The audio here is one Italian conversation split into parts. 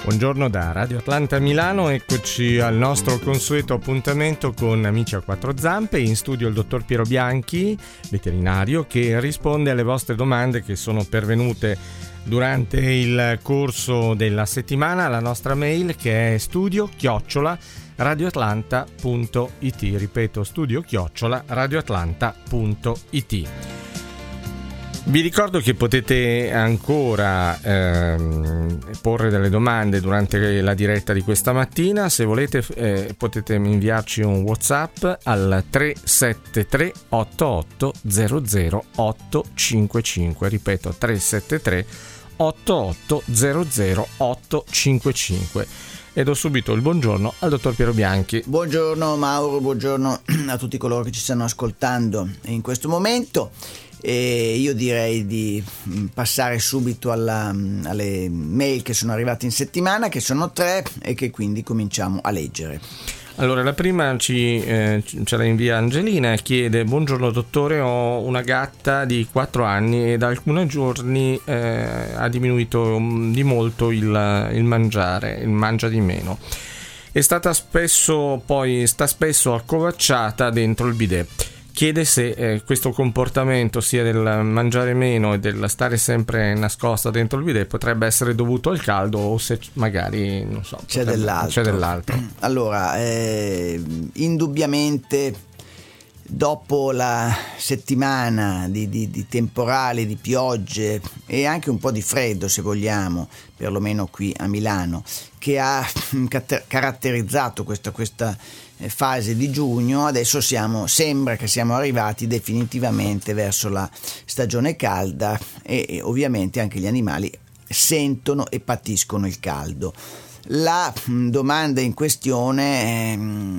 Buongiorno da Radio Atlanta Milano, eccoci al nostro consueto appuntamento con Amici a quattro zampe. In studio il dottor Piero Bianchi, veterinario, che risponde alle vostre domande che sono pervenute durante il corso della settimana alla nostra mail, che è studio@radioatlanta.it. Ripeto, studio@radioatlanta.it. Vi ricordo che potete ancora porre delle domande durante la diretta di questa mattina. Se volete potete inviarci un WhatsApp al 373 88 00 855. Ripeto, 373 88 00 855. E do subito il buongiorno al dottor Piero Bianchi. Buongiorno Mauro, buongiorno a tutti coloro che ci stanno ascoltando in questo momento. E io direi di passare subito alle mail che sono arrivate in settimana, che sono 3 e che quindi cominciamo a leggere. Allora, la prima ce la invia Angelina e chiede: buongiorno dottore, ho una gatta di 4 anni e da alcuni giorni ha diminuito di molto il mangiare, mangia di meno. Sta spesso accovacciata dentro il bidet. Chiede se questo comportamento, sia del mangiare meno e del stare sempre nascosta dentro il bidet, potrebbe essere dovuto al caldo o se magari, non so, c'è dell'altro. Allora, indubbiamente dopo la settimana di temporali, di piogge e anche un po' di freddo, se vogliamo, perlomeno qui a Milano, che ha caratterizzato questa fase di giugno, adesso sembra che siamo arrivati definitivamente verso la stagione calda e ovviamente anche gli animali sentono e patiscono il caldo. La domanda in questione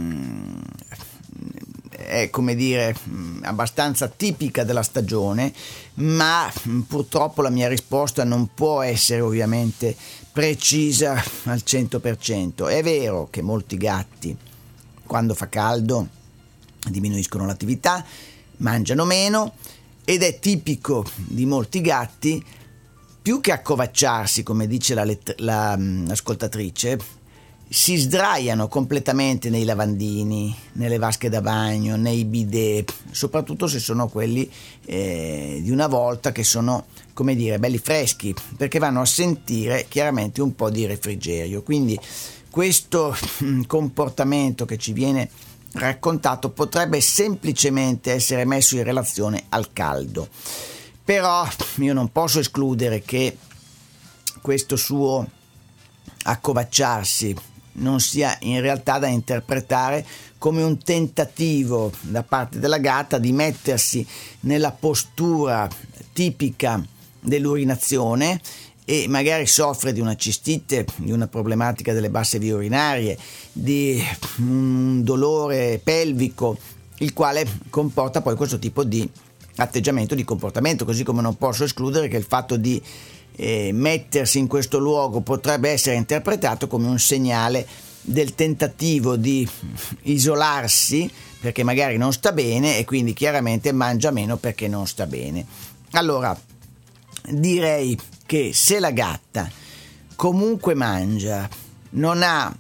è come dire abbastanza tipica della stagione, ma purtroppo la mia risposta non può essere ovviamente precisa al 100%. È vero che molti gatti, quando fa caldo, diminuiscono l'attività, mangiano meno, ed è tipico di molti gatti, più che accovacciarsi, come dice l'ascoltatrice, si sdraiano completamente nei lavandini, nelle vasche da bagno, nei bidet, soprattutto se sono quelli di una volta, che sono, come dire, belli freschi, perché vanno a sentire chiaramente un po' di refrigerio. Quindi questo comportamento che ci viene raccontato potrebbe semplicemente essere messo in relazione al caldo, però io non posso escludere che questo suo accovacciarsi non sia in realtà da interpretare come un tentativo da parte della gatta di mettersi nella postura tipica dell'urinazione, e magari soffre di una cistite, di una problematica delle basse vie urinarie, di un dolore pelvico, il quale comporta poi questo tipo di atteggiamento, di comportamento. Così come non posso escludere che il fatto di mettersi in questo luogo potrebbe essere interpretato come un segnale del tentativo di isolarsi, perché magari non sta bene e quindi chiaramente mangia meno perché non sta bene. Allora, direi che se la gatta comunque mangia, non ha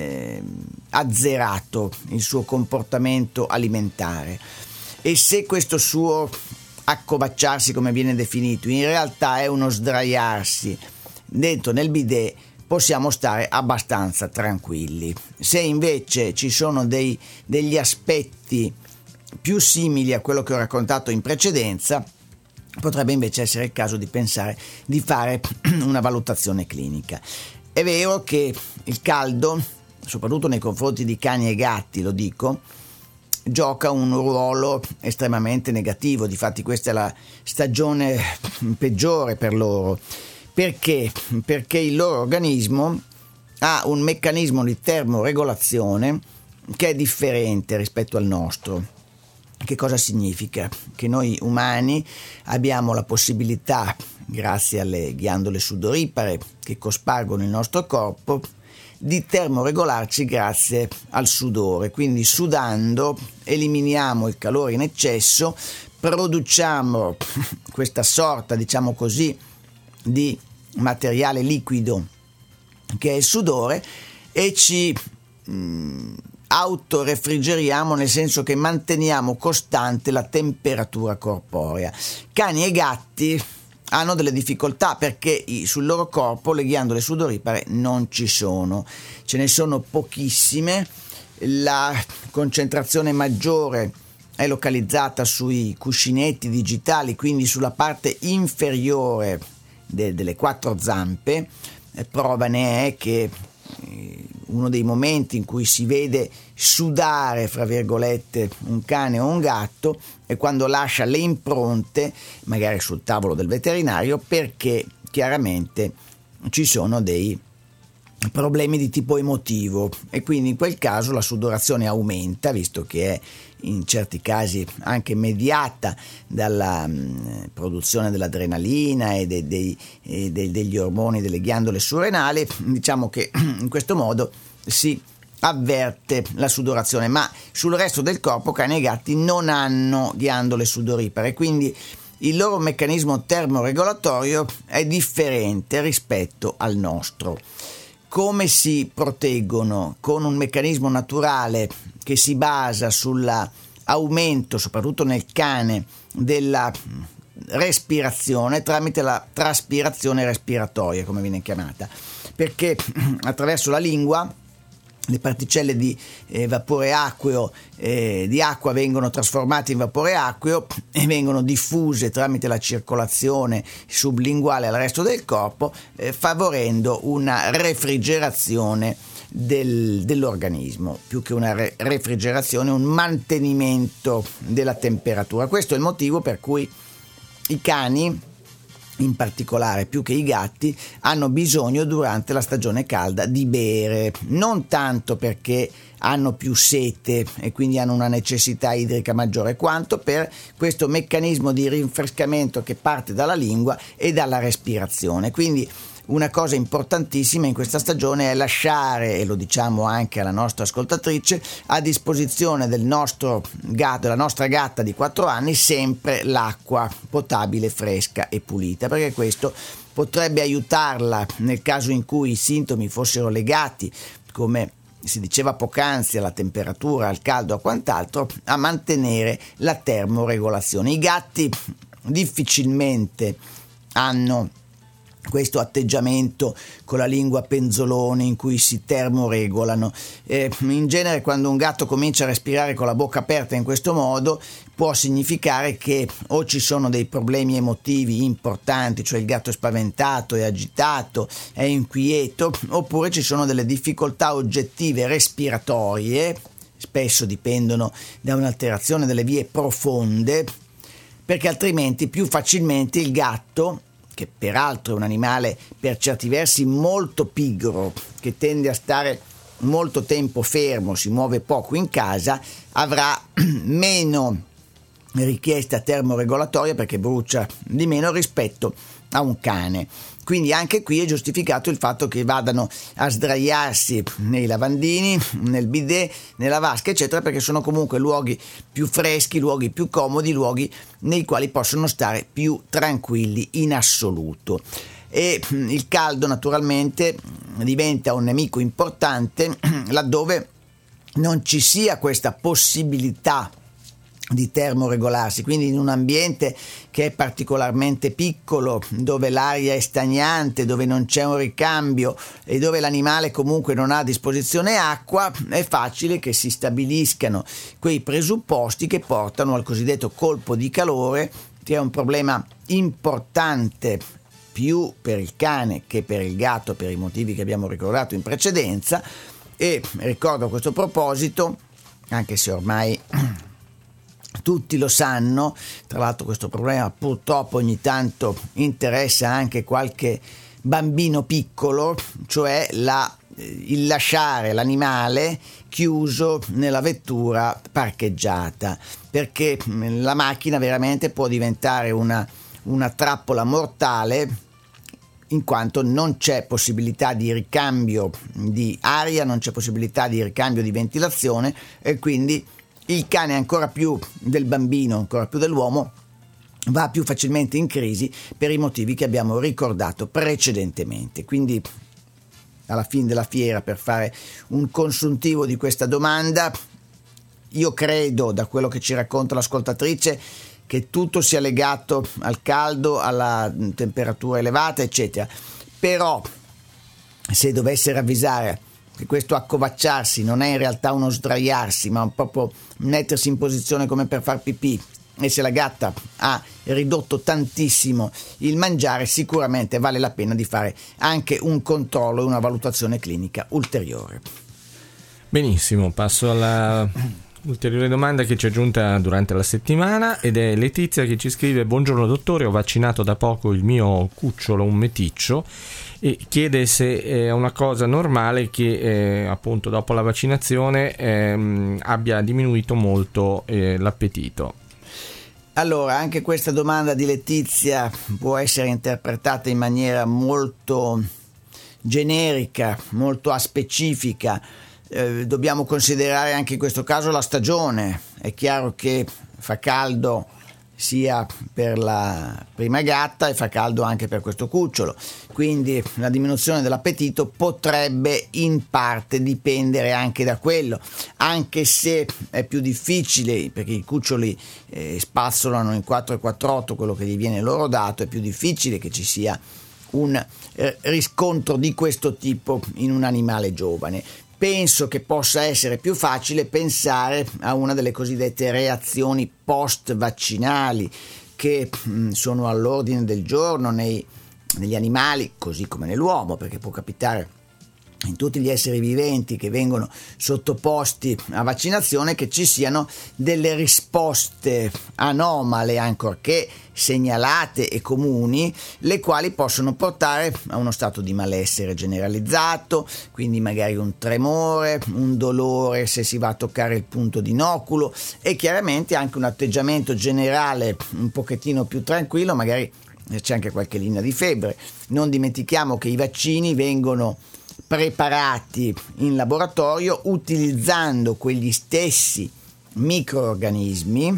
azzerato il suo comportamento alimentare, e se questo suo accovacciarsi, come viene definito, in realtà è uno sdraiarsi dentro nel bidet, possiamo stare abbastanza tranquilli. Se invece ci sono degli aspetti più simili a quello che ho raccontato in precedenza, potrebbe invece essere il caso di pensare di fare una valutazione clinica. È vero che il caldo, soprattutto nei confronti di cani e gatti, lo dico, gioca un ruolo estremamente negativo. Difatti questa è la stagione peggiore per loro. Perché? Perché il loro organismo ha un meccanismo di termoregolazione che è differente rispetto al nostro. Che cosa significa? Che noi umani abbiamo la possibilità, grazie alle ghiandole sudoripare che cospargono il nostro corpo, di termoregolarci grazie al sudore. Quindi sudando eliminiamo il calore in eccesso, produciamo questa sorta, diciamo così, di materiale liquido che è il sudore, e ci autorefrigeriamo, nel senso che manteniamo costante la temperatura corporea. Cani e gatti hanno delle difficoltà perché sul loro corpo le ghiandole sudoripare non ci sono, ce ne sono pochissime, la concentrazione maggiore è localizzata sui cuscinetti digitali, quindi sulla parte inferiore delle 4 zampe. Prova ne è che uno dei momenti in cui si vede sudare, fra virgolette, un cane o un gatto è quando lascia le impronte, magari sul tavolo del veterinario, perché chiaramente ci sono dei problemi di tipo emotivo, e quindi in quel caso la sudorazione aumenta, visto che è in certi casi anche mediata dalla produzione dell'adrenalina e degli ormoni delle ghiandole surrenali. Diciamo che in questo modo si avverte la sudorazione, ma sul resto del corpo cani e gatti non hanno ghiandole sudoripare, quindi il loro meccanismo termoregolatorio è differente rispetto al nostro. Come si proteggono? Con un meccanismo naturale che si basa sull'aumento, soprattutto nel cane, della respirazione tramite la traspirazione respiratoria, come viene chiamata, perché attraverso la lingua le particelle di vapore acqueo di acqua vengono trasformate in vapore acqueo e vengono diffuse tramite la circolazione sublinguale al resto del corpo, favorendo una refrigerazione dell'organismo, più che una refrigerazione, un mantenimento della temperatura. Questo è il motivo per cui i cani, in particolare più che i gatti, hanno bisogno durante la stagione calda di bere, non tanto perché hanno più sete e quindi hanno una necessità idrica maggiore, quanto per questo meccanismo di rinfrescamento che parte dalla lingua e dalla respirazione. Quindi una cosa importantissima in questa stagione è lasciare, e lo diciamo anche alla nostra ascoltatrice, a disposizione del nostro gatto, della nostra gatta di 4 anni, sempre l'acqua potabile, fresca e pulita, perché questo potrebbe aiutarla nel caso in cui i sintomi fossero legati, come si diceva poc'anzi, alla temperatura, al caldo, a quant'altro, a mantenere la termoregolazione. I gatti difficilmente hanno questo atteggiamento con la lingua penzolone in cui si termoregolano. In genere, quando un gatto comincia a respirare con la bocca aperta in questo modo, può significare che o ci sono dei problemi emotivi importanti, cioè il gatto è spaventato, è agitato, è inquieto, oppure ci sono delle difficoltà oggettive respiratorie, spesso dipendono da un'alterazione delle vie profonde, perché altrimenti più facilmente il gatto, che peraltro è un animale per certi versi molto pigro, che tende a stare molto tempo fermo, si muove poco in casa, avrà meno richiesta termoregolatoria perché brucia di meno rispetto a un cane. Quindi anche qui è giustificato il fatto che vadano a sdraiarsi nei lavandini, nel bidet, nella vasca, eccetera, perché sono comunque luoghi più freschi, luoghi più comodi, luoghi nei quali possono stare più tranquilli in assoluto. E il caldo naturalmente diventa un nemico importante laddove non ci sia questa possibilità di termoregolarsi, quindi in un ambiente che è particolarmente piccolo, dove l'aria è stagnante, dove non c'è un ricambio e dove l'animale comunque non ha a disposizione acqua, è facile che si stabiliscano quei presupposti che portano al cosiddetto colpo di calore, che è un problema importante più per il cane che per il gatto, per i motivi che abbiamo ricordato in precedenza. E ricordo a questo proposito, anche se ormai tutti lo sanno, tra l'altro questo problema purtroppo ogni tanto interessa anche qualche bambino piccolo, cioè il lasciare l'animale chiuso nella vettura parcheggiata, perché la macchina veramente può diventare una trappola mortale, in quanto non c'è possibilità di ricambio di aria, non c'è possibilità di ricambio di ventilazione, e quindi il cane, ancora più del bambino, ancora più dell'uomo, va più facilmente in crisi per i motivi che abbiamo ricordato precedentemente. Quindi alla fine della fiera per fare un consuntivo di questa domanda. Io credo, da quello che ci racconta l'ascoltatrice, che tutto sia legato al caldo, alla temperatura elevata, eccetera. Però se dovesse ravvisare che questo accovacciarsi non è in realtà uno sdraiarsi, ma proprio mettersi in posizione come per far pipì, e se la gatta ha ridotto tantissimo il mangiare, sicuramente vale la pena di fare anche un controllo e una valutazione clinica ulteriore. Benissimo, passo alla ulteriore domanda che ci è giunta durante la settimana, ed è Letizia che ci scrive: buongiorno dottore, ho vaccinato da poco il mio cucciolo, un meticcio, e chiede se è una cosa normale che appunto dopo la vaccinazione abbia diminuito molto l'appetito. Allora, anche questa domanda di Letizia può essere interpretata in maniera molto generica, molto aspecifica. Dobbiamo considerare anche in questo caso la stagione. È chiaro che fa caldo sia per la prima gatta e fa caldo anche per questo cucciolo, quindi la diminuzione dell'appetito potrebbe in parte dipendere anche da quello, anche se è più difficile perché i cuccioli spazzolano in 4 e 4/8 quello che gli viene loro dato. È più difficile che ci sia un riscontro di questo tipo in un animale giovane. Penso che possa essere più facile pensare a una delle cosiddette reazioni post-vaccinali che sono all'ordine del giorno negli animali, così come nell'uomo, perché può capitare in tutti gli esseri viventi che vengono sottoposti a vaccinazione che ci siano delle risposte anomale, ancorché segnalate e comuni, le quali possono portare a uno stato di malessere generalizzato, quindi magari un tremore, un dolore se si va a toccare il punto di inoculo, e chiaramente anche un atteggiamento generale un pochettino più tranquillo, magari c'è anche qualche linea di febbre. Non dimentichiamo che i vaccini vengono preparati in laboratorio utilizzando quegli stessi microrganismi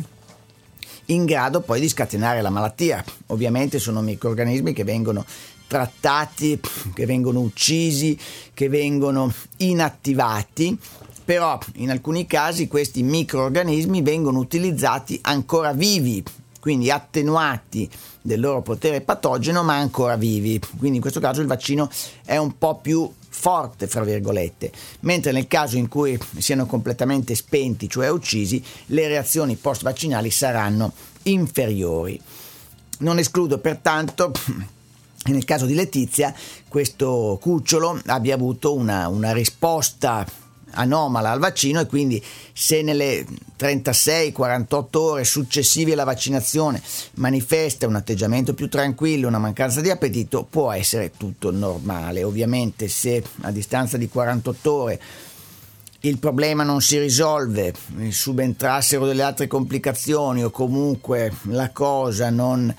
in grado poi di scatenare la malattia. Ovviamente sono microrganismi che vengono trattati, che vengono uccisi, che vengono inattivati, però in alcuni casi questi microrganismi vengono utilizzati ancora vivi, quindi attenuati del loro potere patogeno ma ancora vivi, quindi in questo caso il vaccino è un po' più forte, fra virgolette, mentre nel caso in cui siano completamente spenti, cioè uccisi, le reazioni post vaccinali saranno inferiori. Non escludo pertanto che nel caso di Letizia questo cucciolo abbia avuto una risposta anomala al vaccino, e quindi se nelle 36-48 ore successive alla vaccinazione manifesta un atteggiamento più tranquillo, una mancanza di appetito, può essere tutto normale. Ovviamente se a distanza di 48 ore il problema non si risolve, subentrassero delle altre complicazioni o comunque la cosa non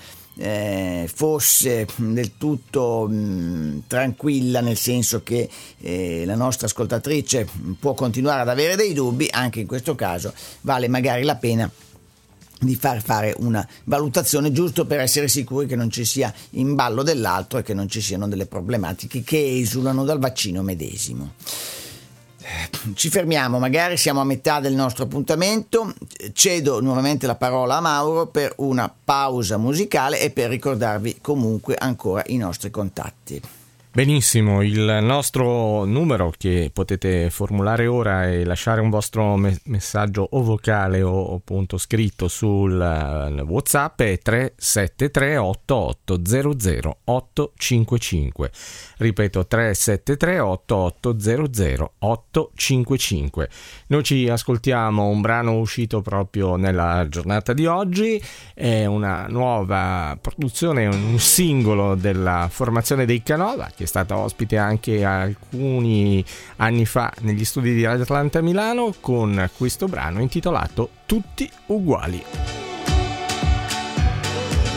fosse del tutto tranquilla, nel senso che la nostra ascoltatrice può continuare ad avere dei dubbi, anche in questo caso vale magari la pena di fare una valutazione, giusto per essere sicuri che non ci sia in ballo dell'altro e che non ci siano delle problematiche che esulano dal vaccino medesimo. Ci fermiamo, magari siamo a metà del nostro appuntamento. Cedo nuovamente la parola a Mauro per una pausa musicale e per ricordarvi comunque ancora i nostri contatti. Benissimo, il nostro numero che potete formulare ora e lasciare un vostro messaggio o vocale o appunto scritto sul WhatsApp è 373 8800 855. Ripeto, 373 8800 855. Noi ci ascoltiamo un brano uscito proprio nella giornata di oggi, è una nuova produzione, un singolo della formazione dei Canova, che è stata ospite anche alcuni anni fa negli studi di Radio Atlanta Milano, con questo brano intitolato Tutti uguali.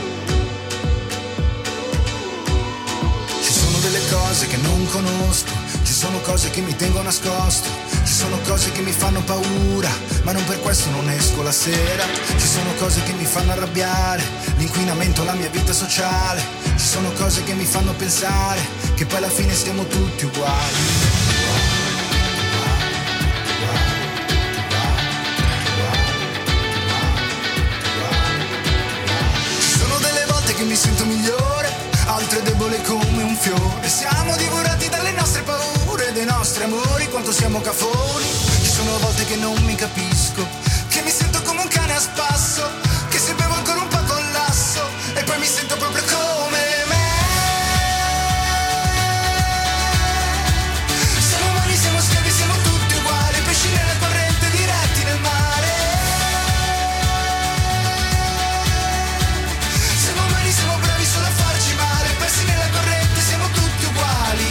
Ci sono delle cose che non conosco, Ci sono cose che mi tengo nascosto, ci sono cose che mi fanno paura, ma non per questo non esco la sera. Ci sono cose che mi fanno arrabbiare, l'inquinamento, la mia vita sociale. Ci sono cose che mi fanno pensare che poi alla fine siamo tutti uguali. Che mi sento migliore, altre debole come un fiore. Siamo divorati dalle nostre paure, dei nostri amori, quanto siamo cafoni. Ci sono volte che non mi capisco, che mi sento come un cane a spasso, che se bevo ancora un po' collasso, e poi mi sento proprio come me. Siamo umani, siamo schiavi, siamo tutti uguali, pesci nella corrente, diretti nel mare. Siamo bravi solo a farci male, persi nella corrente, siamo tutti uguali.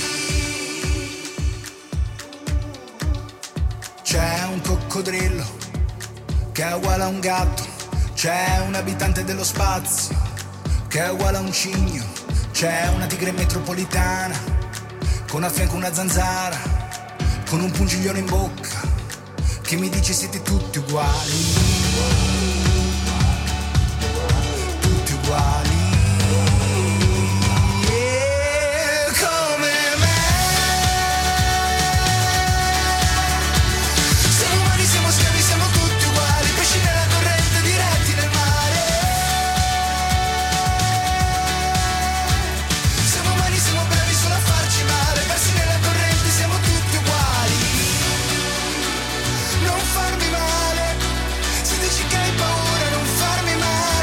C'è un coccodrillo che è uguale a un gatto, c'è un abitante dello spazio che è uguale a un cigno, c'è una tigre metropolitana con a fianco una zanzara, con un pungiglione in bocca che mi dice siete tutti uguali. Uguali, come me. Siamo umani, siamo schiavi, siamo tutti uguali, pesci nella corrente, diretti nel mare. Siamo umani, siamo bravi solo a farci male, persi nella corrente, siamo tutti uguali. Non farmi male, se dici che hai paura, non farmi male.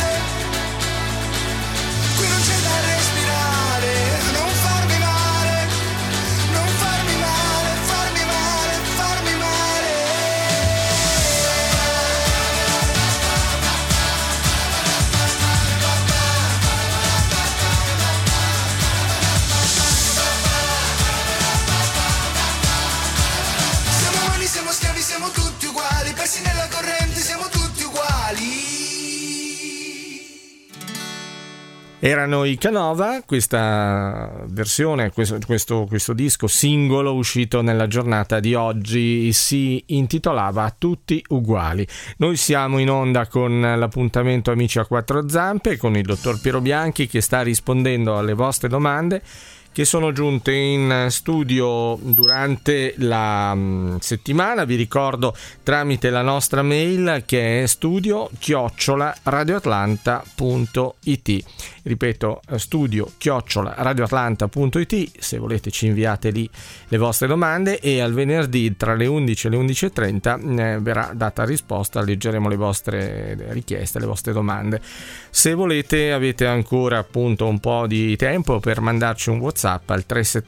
Qui non c'è da respirare, non farmi male, non farmi male, farmi male, farmi male. Siamo umani, siamo schiavi, siamo tutti uguali, persi nella corrente, siamo tutti uguali. Erano i Canova, questa versione, questo disco singolo uscito nella giornata di oggi si intitolava Tutti Uguali. Noi siamo in onda con l'appuntamento Amici a Quattro Zampe con il dottor Piero Bianchi che sta rispondendo alle vostre domande che sono giunte in studio durante la settimana. Vi ricordo tramite la nostra mail che è studio@radioatlanta.it. Ripeto, studio@radioatlanta.it. Se volete ci inviate lì le vostre domande e al venerdì tra le 11 e le 11:30 verrà data risposta, leggeremo le vostre richieste, le vostre domande. Se volete avete ancora appunto un po' di tempo per mandarci un WhatsApp al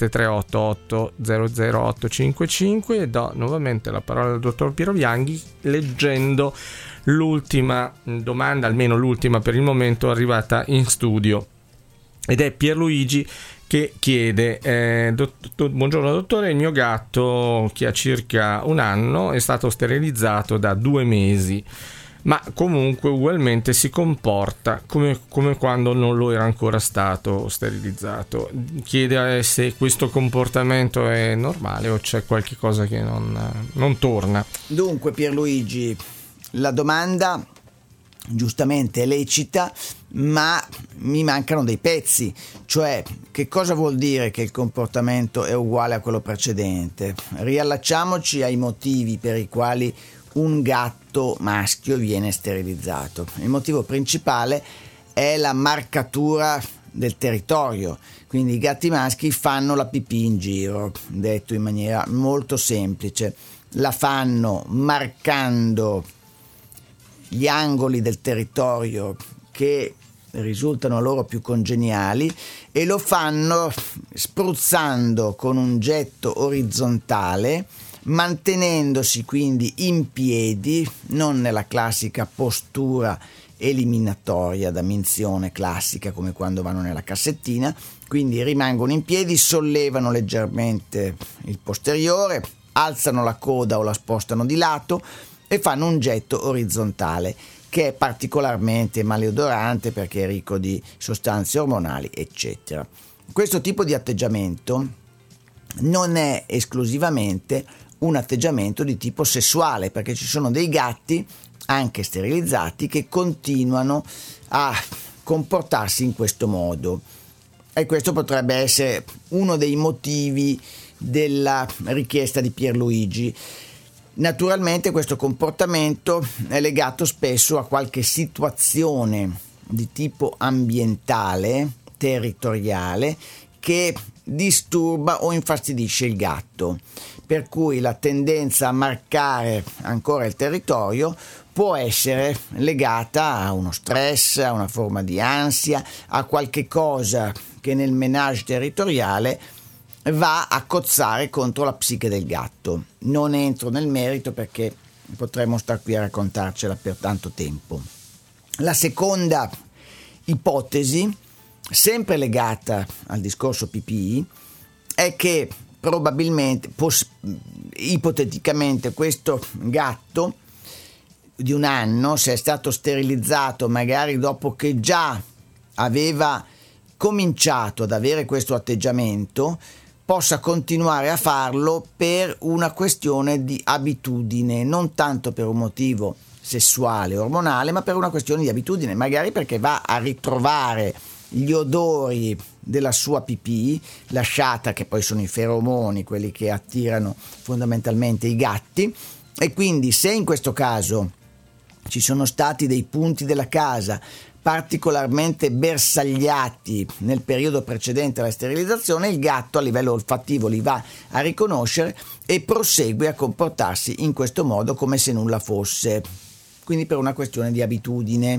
373-8800-855 e do nuovamente la parola al dottor Piero Bianchi leggendo l'ultima domanda, almeno l'ultima per il momento arrivata in studio, ed è Pierluigi che chiede buongiorno dottore, il mio gatto che ha circa un anno è stato sterilizzato da 2 mesi ma comunque ugualmente si comporta come quando non lo era ancora stato sterilizzato. Chiede se questo comportamento è normale o c'è qualche cosa che non torna. Dunque Pierluigi, la domanda giustamente è lecita, ma mi mancano dei pezzi, cioè che cosa vuol dire che il comportamento è uguale a quello precedente? Riallacciamoci ai motivi per i quali un gatto maschio viene sterilizzato. Il motivo principale è la marcatura del territorio, quindi i gatti maschi fanno la pipì in giro, detto in maniera molto semplice, la fanno marcando gli angoli del territorio che risultano loro più congeniali e lo fanno spruzzando con un getto orizzontale, mantenendosi quindi in piedi, non nella classica postura eliminatoria da minzione classica come quando vanno nella cassettina, quindi rimangono in piedi, sollevano leggermente il posteriore, alzano la coda o la spostano di lato e fanno un getto orizzontale che è particolarmente maleodorante perché è ricco di sostanze ormonali eccetera. Questo tipo di atteggiamento non è esclusivamente un atteggiamento di tipo sessuale, perché ci sono dei gatti anche sterilizzati che continuano a comportarsi in questo modo, e questo potrebbe essere uno dei motivi della richiesta di Pierluigi. Naturalmente questo comportamento è legato spesso a qualche situazione di tipo ambientale, territoriale, che disturba o infastidisce il gatto, per cui la tendenza a marcare ancora il territorio può essere legata a uno stress, a una forma di ansia, a qualche cosa che nel ménage territoriale va a cozzare contro la psiche del gatto. Non entro nel merito perché potremmo star qui a raccontarcela per tanto tempo. La seconda ipotesi, sempre legata al discorso PPI, è che probabilmente, ipoteticamente, questo gatto di 1 anno, se è stato sterilizzato magari dopo che già aveva cominciato ad avere questo atteggiamento, possa continuare a farlo per una questione di abitudine, non tanto per un motivo sessuale, ormonale, ma per una questione di abitudine, magari perché va a ritrovare gli odori della sua pipì lasciata, che poi sono i feromoni, quelli che attirano fondamentalmente i gatti, e quindi se in questo caso ci sono stati dei punti della casa particolarmente bersagliati nel periodo precedente alla sterilizzazione, il gatto a livello olfattivo li va a riconoscere e prosegue a comportarsi in questo modo come se nulla fosse, quindi per una questione di abitudine.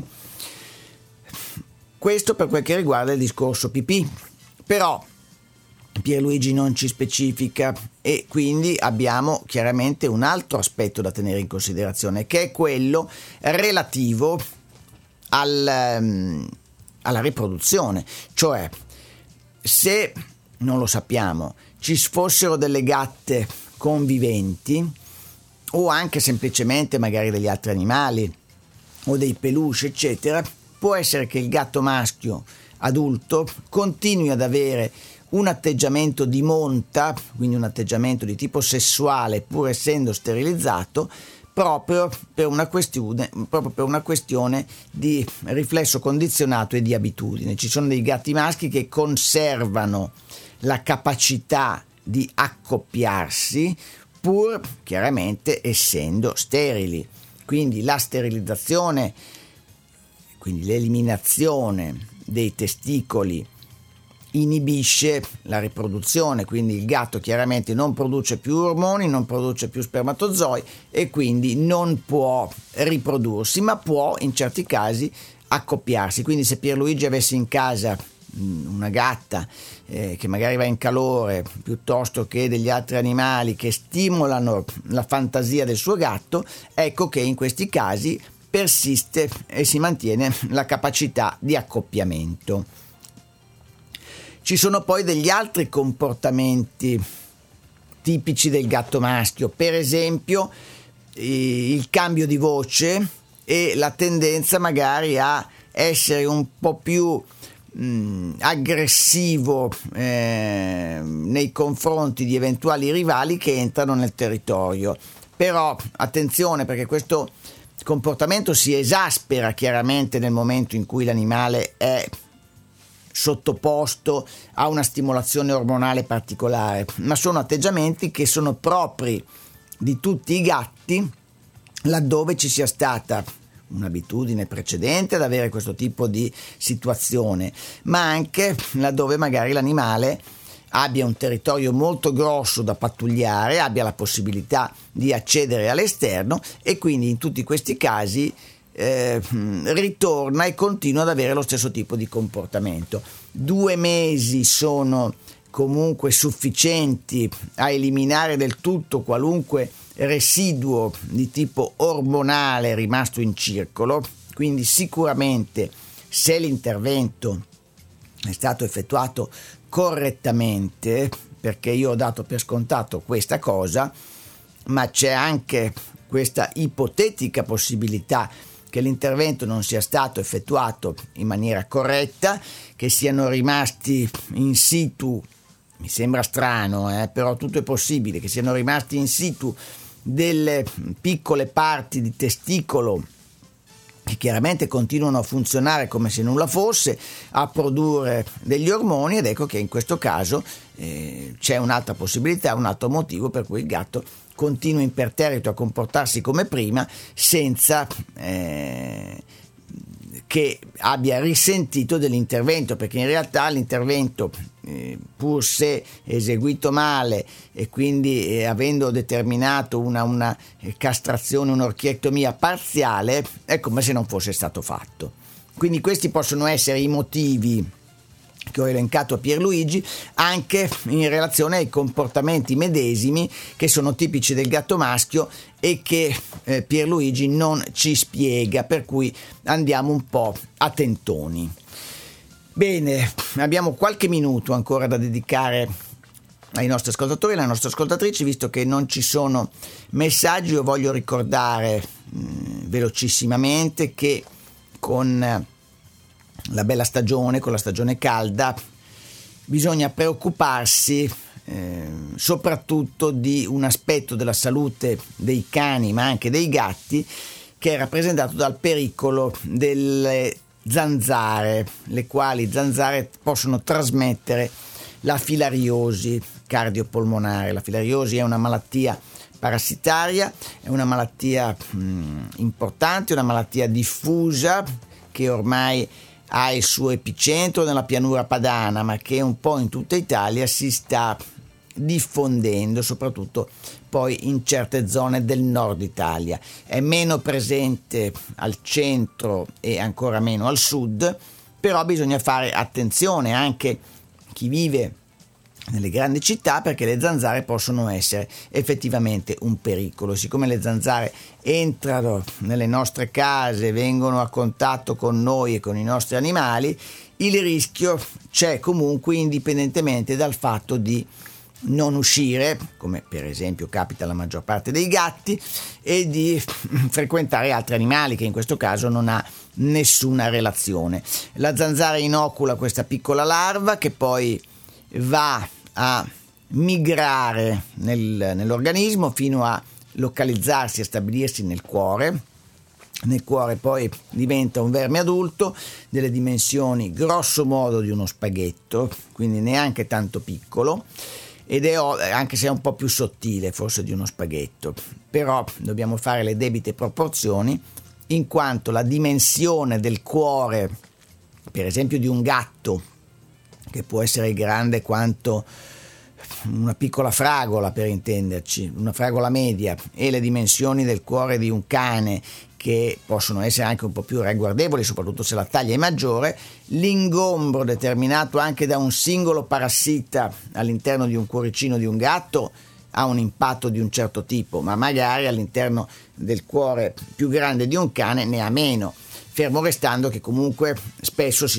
Questo per quel che riguarda il discorso pipì, però Pierluigi non ci specifica e quindi abbiamo chiaramente un altro aspetto da tenere in considerazione, che è quello relativo alla riproduzione, cioè se, non lo sappiamo, ci fossero delle gatte conviventi o anche semplicemente magari degli altri animali o dei peluche eccetera, può essere che il gatto maschio adulto continui ad avere un atteggiamento di monta, quindi un atteggiamento di tipo sessuale pur essendo sterilizzato, proprio per una questione di riflesso condizionato e di abitudine. Ci sono dei gatti maschi che conservano la capacità di accoppiarsi pur chiaramente essendo sterili, quindi la sterilizzazione, quindi l'eliminazione dei testicoli, inibisce la riproduzione, quindi il gatto chiaramente non produce più ormoni, non produce più spermatozoi e quindi non può riprodursi, ma può in certi casi accoppiarsi. Quindi se Pierluigi avesse in casa una gatta che magari va in calore, piuttosto che degli altri animali che stimolano la fantasia del suo gatto, ecco che in questi casi persiste e si mantiene la capacità di accoppiamento. Ci sono poi degli altri comportamenti tipici del gatto maschio, per esempio il cambio di voce e la tendenza magari a essere un po' più aggressivo nei confronti di eventuali rivali che entrano nel territorio. Però attenzione, perché questo comportamento si esaspera chiaramente nel momento in cui l'animale è sottoposto a una stimolazione ormonale particolare, ma sono atteggiamenti che sono propri di tutti i gatti laddove ci sia stata un'abitudine precedente ad avere questo tipo di situazione, ma anche laddove magari l'animale abbia un territorio molto grosso da pattugliare, abbia la possibilità di accedere all'esterno e quindi in tutti questi casi ritorna e continua ad avere lo stesso tipo di comportamento. 2 mesi sono comunque sufficienti a eliminare del tutto qualunque residuo di tipo ormonale rimasto in circolo, quindi sicuramente se l'intervento è stato effettuato correttamente, perché io ho dato per scontato questa cosa, ma c'è anche questa ipotetica possibilità che l'intervento non sia stato effettuato in maniera corretta, che siano rimasti in situ mi sembra strano, però tutto è possibile, che siano rimasti in situ delle piccole parti di testicolo che chiaramente continuano a funzionare come se nulla fosse, a produrre degli ormoni, ed ecco che in questo caso c'è un'altra possibilità, un altro motivo per cui il gatto continua imperterrito a comportarsi come prima senza che abbia risentito dell'intervento, perché in realtà l'intervento, pur se eseguito male e quindi avendo determinato una castrazione, un'orchiettomia parziale, è come se non fosse stato fatto. Quindi questi possono essere i motivi che ho elencato a Pierluigi, anche in relazione ai comportamenti medesimi che sono tipici del gatto maschio e che Pierluigi non ci spiega, per cui andiamo un po' a tentoni. Bene, abbiamo qualche minuto ancora da dedicare ai nostri ascoltatori e alle nostre ascoltatrici, visto che non ci sono messaggi. Io voglio ricordare velocissimamente che con la bella stagione, con la stagione calda, bisogna preoccuparsi soprattutto di un aspetto della salute dei cani ma anche dei gatti, che è rappresentato dal pericolo delle zanzare, le quali zanzare possono trasmettere la filariosi cardiopolmonare. La filariosi è una malattia parassitaria, è una malattia importante, una malattia diffusa che ormai ha il suo epicentro nella pianura padana, ma che un po' in tutta Italia si sta diffondendo, soprattutto poi in certe zone del nord Italia. È meno presente al centro e ancora meno al sud, però bisogna fare attenzione anche chi vive nelle grandi città, perché le zanzare possono essere effettivamente un pericolo. Siccome le zanzare entrano nelle nostre case, vengono a contatto con noi e con i nostri animali, il rischio c'è comunque indipendentemente dal fatto di non uscire, come per esempio capita alla maggior parte dei gatti, e di frequentare altri animali, che in questo caso non ha nessuna relazione. La zanzara inocula questa piccola larva che poi va a migrare nell'organismo fino a localizzarsi e stabilirsi nel cuore. Nel cuore poi diventa un verme adulto delle dimensioni grosso modo di uno spaghetto, quindi neanche tanto piccolo, ed è, anche se è un po' più sottile forse di uno spaghetto, però dobbiamo fare le debite proporzioni, in quanto la dimensione del cuore, per esempio di un gatto, che può essere grande quanto una piccola fragola, per intenderci, una fragola media, e le dimensioni del cuore di un cane, che possono essere anche un po' più ragguardevoli, soprattutto se la taglia è maggiore, l'ingombro determinato anche da un singolo parassita all'interno di un cuoricino di un gatto ha un impatto di un certo tipo, ma magari all'interno del cuore più grande di un cane ne ha meno, fermo restando che comunque spesso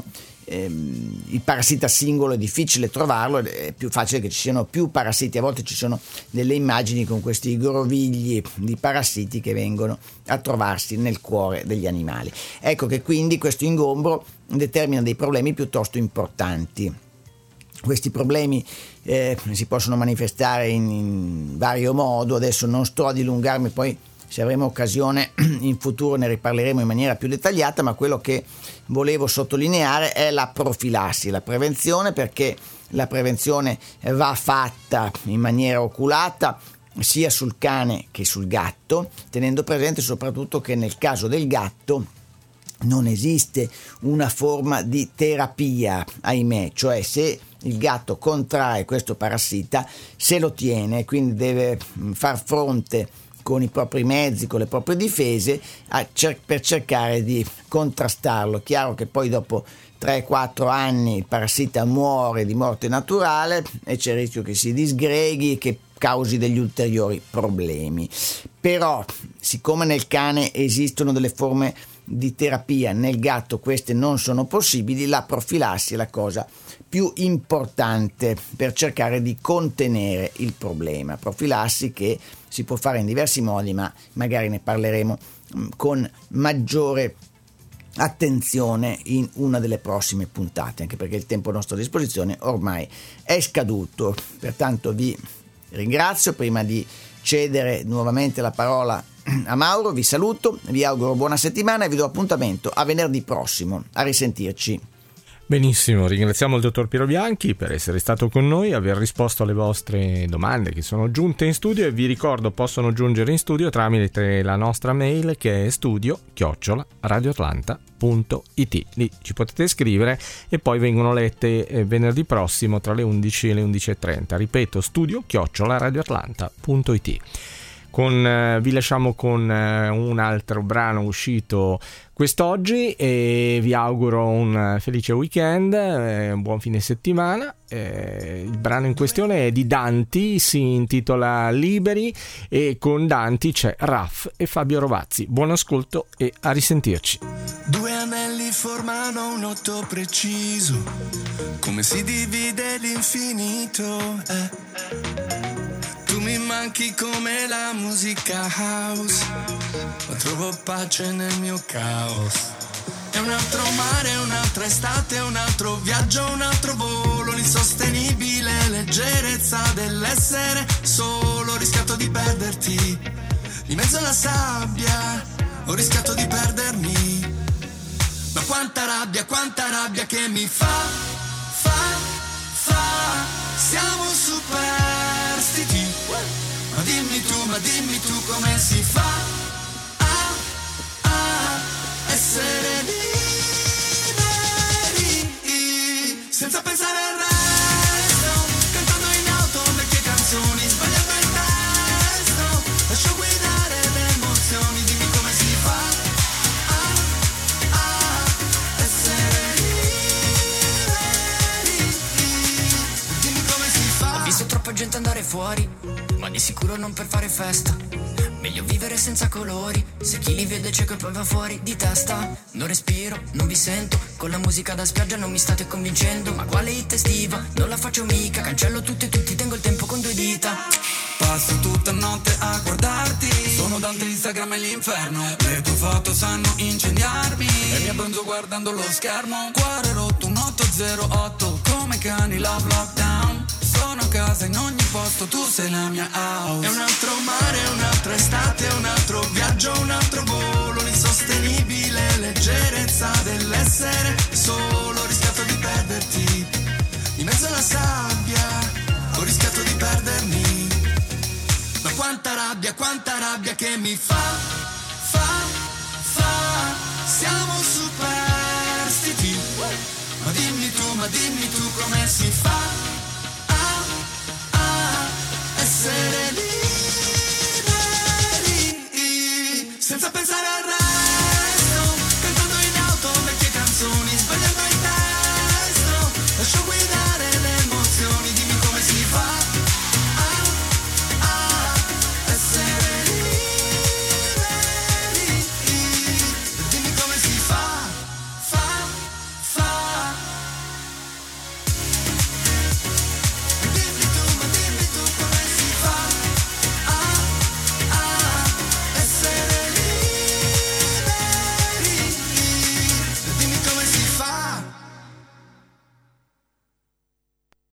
il parassita singolo è difficile trovarlo, è più facile che ci siano più parassiti. A volte ci sono delle immagini con questi grovigli di parassiti che vengono a trovarsi nel cuore degli animali. Ecco che quindi questo ingombro determina dei problemi piuttosto importanti. Questi problemi si possono manifestare in vario modo. Adesso non sto a dilungarmi, poi se avremo occasione in futuro ne riparleremo in maniera più dettagliata, ma quello che volevo sottolineare è la profilassi, la prevenzione, perché la prevenzione va fatta in maniera oculata sia sul cane che sul gatto, tenendo presente soprattutto che nel caso del gatto non esiste una forma di terapia, ahimè, cioè se il gatto contrae questo parassita, se lo tiene, quindi deve far fronte con i propri mezzi, con le proprie difese, per cercare di contrastarlo. Chiaro che poi dopo 3-4 anni il parassita muore di morte naturale e c'è il rischio che si disgreghi e che causi degli ulteriori problemi. Però, siccome nel cane esistono delle forme di terapia, nel gatto queste non sono possibili, la profilassi è la cosa più importante per cercare di contenere il problema. Profilassi che si può fare in diversi modi, ma magari ne parleremo con maggiore attenzione in una delle prossime puntate, anche perché il tempo a nostra disposizione ormai è scaduto. Pertanto vi ringrazio. Prima di cedere nuovamente la parola a Mauro, vi saluto, vi auguro buona settimana e vi do appuntamento a venerdì prossimo. A risentirci. Benissimo, ringraziamo il dottor Piero Bianchi per essere stato con noi, aver risposto alle vostre domande che sono giunte in studio, e vi ricordo possono giungere in studio tramite la nostra mail, che è studio@radioatlanta.it. Lì ci potete scrivere e poi vengono lette venerdì prossimo tra le 11 e le 11:30. Ripeto, studio@radioatlanta.it. Vi lasciamo con un altro brano uscito quest'oggi e vi auguro un felice weekend, un buon fine settimana. Il brano in questione è di Danti, si intitola Liberi, e con Danti c'è Raff e Fabio Rovazzi. Buon ascolto e a risentirci. Due anelli formano un otto preciso, come si divide l'infinito, Tu mi manchi come la musica house, ma trovo pace nel mio caos. È un altro mare, un'altra estate, un altro viaggio, un altro volo, l'insostenibile leggerezza dell'essere solo. Ho rischiato di perderti in mezzo alla sabbia, ho rischiato di perdermi. Ma quanta rabbia che mi fa. Siamo superstiti. Ma dimmi tu come si fa a essere liberi, senza pensare al resto, cantando in auto vecchie canzoni, sbagliando il testo, lascio guidare le emozioni. Dimmi come si fa a essere liberi, dimmi come si fa. Ho visto troppa gente andare fuori, ma di sicuro non per fare festa. Meglio vivere senza colori, se chi li vede cieco e poi va fuori di testa. Non respiro, non vi sento, con la musica da spiaggia non mi state convincendo. Ma quale hit estiva, non la faccio mica, cancello tutto e tutti, tengo il tempo con due dita. Passo tutta notte a guardarti, sono Dante, Instagram e l'inferno. Le tue foto sanno incendiarmi e mi abbronzo guardando lo schermo. Cuore rotto, un 808, come cani love lockdown. Sono a casa in ogni posto, tu sei la mia house. È un altro mare, un'altra estate, un altro viaggio, un altro volo, l'insostenibile leggerezza dell'essere solo. Ho rischiato di perderti in mezzo alla sabbia, ho rischiato di perdermi. Ma quanta rabbia che mi fa. Siamo superstiti. Ma dimmi tu come si fa